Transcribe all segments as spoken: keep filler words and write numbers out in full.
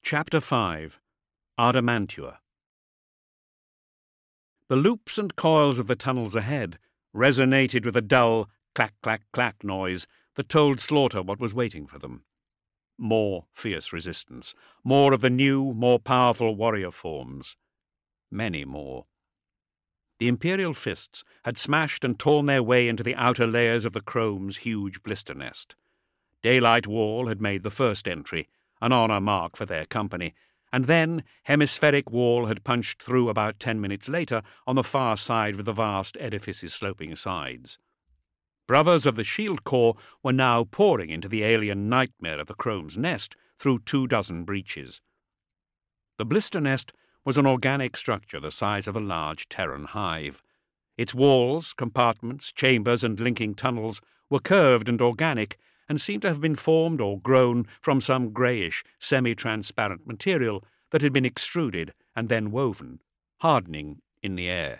Chapter five. Adamantua. The loops and coils of the tunnels ahead resonated with a dull clack-clack-clack noise that told Slaughter what was waiting for them. More fierce resistance, more of the new, more powerful warrior forms. Many more. The Imperial fists had smashed and torn their way into the outer layers of the Chrome's huge blister nest. Daylight Wall had made the first entry, an honour mark for their company, and then Hemispheric Wall had punched through about ten minutes later on the far side of the vast edifice's sloping sides. Brothers of the Shield Corps were now pouring into the alien nightmare of the Chrome's nest through two dozen breaches. The blister nest was an organic structure the size of a large Terran hive. Its walls, compartments, chambers, and linking tunnels were curved and organic, and seemed to have been formed or grown from some greyish, semi-transparent material that had been extruded and then woven, hardening in the air.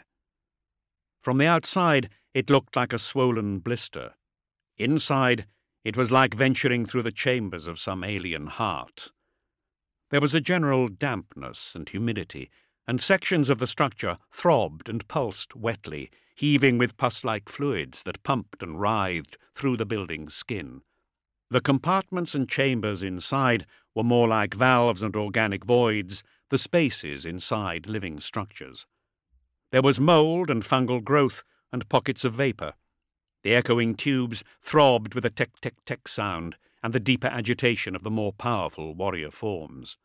From the outside, it looked like a swollen blister. Inside, it was like venturing through the chambers of some alien heart. There was a general dampness and humidity, and sections of the structure throbbed and pulsed wetly, heaving with pus-like fluids that pumped and writhed through the building's skin. The compartments and chambers inside were more like valves and organic voids, the spaces inside living structures. There was mould and fungal growth and pockets of vapour. The echoing tubes throbbed with a tick-tick-tick sound and the deeper agitation of the more powerful warrior forms.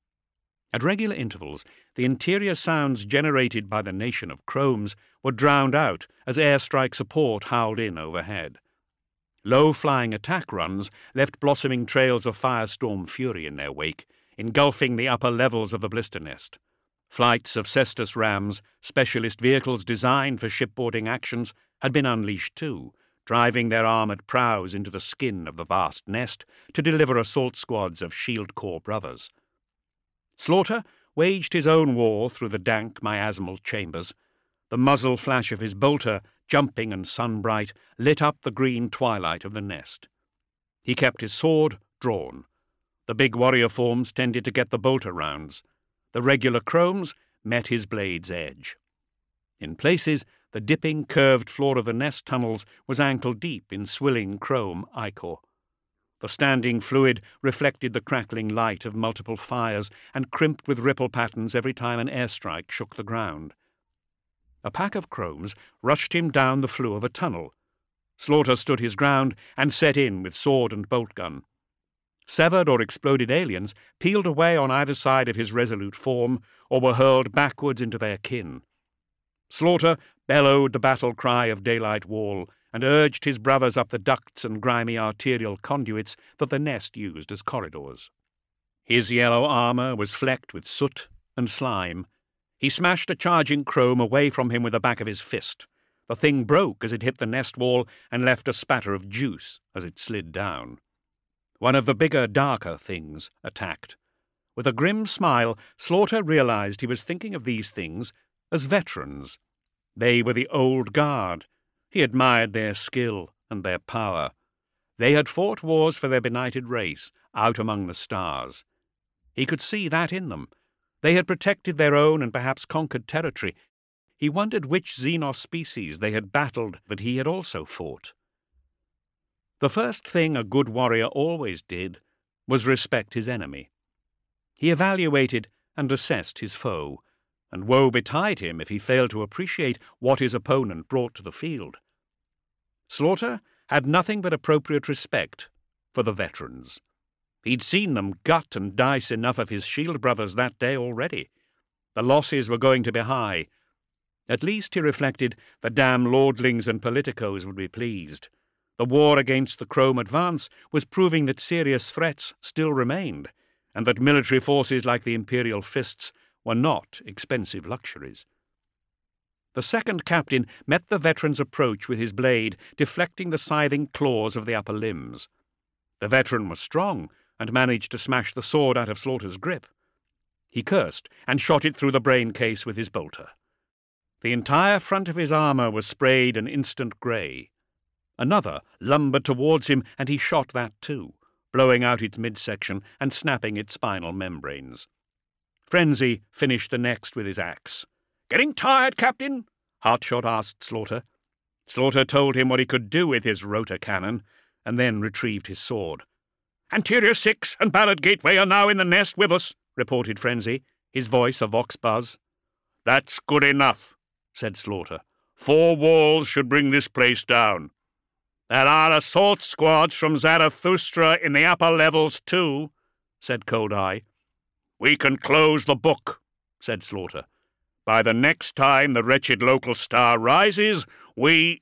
At regular intervals, the interior sounds generated by the nation of Chromes were drowned out as airstrike support howled in overhead. Low-flying attack runs left blossoming trails of firestorm fury in their wake, engulfing the upper levels of the blister nest. Flights of Cestus rams, specialist vehicles designed for shipboarding actions, had been unleashed too, driving their armoured prows into the skin of the vast nest to deliver assault squads of Shield Corps brothers. Slaughter waged his own war through the dank, miasmal chambers. The muzzle flash of his bolter, jumping and sun-bright, lit up the green twilight of the nest. He kept his sword drawn. The big warrior forms tended to get the bolter rounds. The regular Chromes met his blade's edge. In places, the dipping, curved floor of the nest tunnels was ankle-deep in swilling chrome ichor. The standing fluid reflected the crackling light of multiple fires and crimped with ripple patterns every time an airstrike shook the ground. A pack of Chromes rushed him down the flue of a tunnel. Slaughter stood his ground and set in with sword and bolt gun. Severed or exploded aliens peeled away on either side of his resolute form or were hurled backwards into their kin. Slaughter bellowed the battle cry of Daylight Wall and urged his brothers up the ducts and grimy arterial conduits that the nest used as corridors. His yellow armour was flecked with soot and slime. He smashed a charging Chrome away from him with the back of his fist. The thing broke as it hit the nest wall and left a spatter of juice as it slid down. One of the bigger, darker things attacked. With a grim smile, Slaughter realized he was thinking of these things as veterans. They were the old guard. He admired their skill and their power. They had fought wars for their benighted race out among the stars. He could see that in them. They had protected their own and perhaps conquered territory. He wondered which Xenos species they had battled that he had also fought. The first thing a good warrior always did was respect his enemy. He evaluated and assessed his foe, and woe betide him if he failed to appreciate what his opponent brought to the field. Slaughter had nothing but appropriate respect for the veterans. He'd seen them gut and dice enough of his shield brothers that day already. The losses were going to be high. At least, he reflected, the damn lordlings and politicos would be pleased. The war against the Chrome advance was proving that serious threats still remained, and that military forces like the Imperial fists were not expensive luxuries. The second captain met the veteran's approach with his blade, deflecting the scything claws of the upper limbs. The veteran was strong, and managed to smash the sword out of Slaughter's grip. He cursed and shot it through the brain case with his bolter. The entire front of his armour was sprayed an instant grey. Another lumbered towards him, and he shot that too, blowing out its midsection and snapping its spinal membranes. Frenzy finished the next with his axe. "Getting tired, Captain?" Heartshot asked Slaughter. Slaughter told him what he could do with his rotor cannon, and then retrieved his sword. "Anterior six and Ballard Gateway are now in the nest with us," reported Frenzy, his voice a vox buzz. "That's good enough," said Slaughter. "Four walls should bring this place down. There are assault squads from Zarathustra in the upper levels too," said Cold Eye. "We can close the book," said Slaughter. "By the next time the wretched local star rises, we—"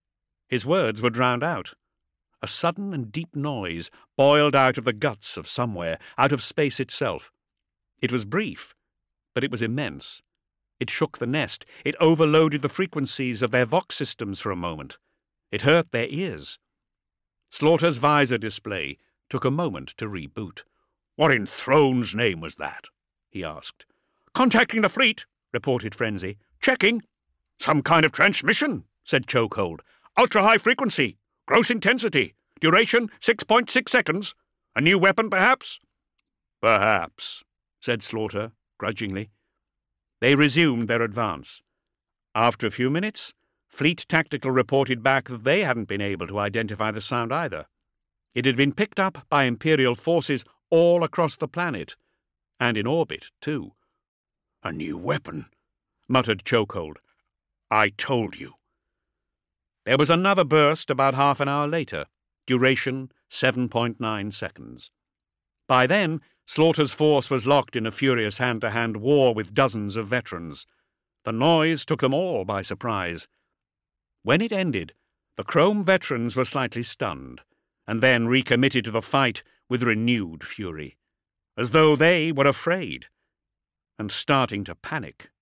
His words were drowned out. A sudden and deep noise boiled out of the guts of somewhere, out of space itself. It was brief, but it was immense. It shook the nest. It overloaded the frequencies of their vox systems for a moment. It hurt their ears. Slaughter's visor display took a moment to reboot. "What in Throne's name was that?" he asked. "Contacting the fleet," reported Frenzy. "Checking." "Some kind of transmission," said Chokehold. "Ultra-high frequency. Gross intensity. Duration six point six seconds. A new weapon, perhaps?" "Perhaps," said Slaughter, grudgingly. They resumed their advance. After a few minutes, Fleet Tactical reported back that they hadn't been able to identify the sound either. It had been picked up by Imperial forces all across the planet, and in orbit, too. "A new weapon," muttered Chokehold. "I told you." There was another burst about half an hour later, duration seven point nine seconds. By then, Slaughter's force was locked in a furious hand-to-hand war with dozens of veterans. The noise took them all by surprise. When it ended, the Chrome veterans were slightly stunned, and then recommitted to the fight with renewed fury, as though they were afraid, and starting to panic.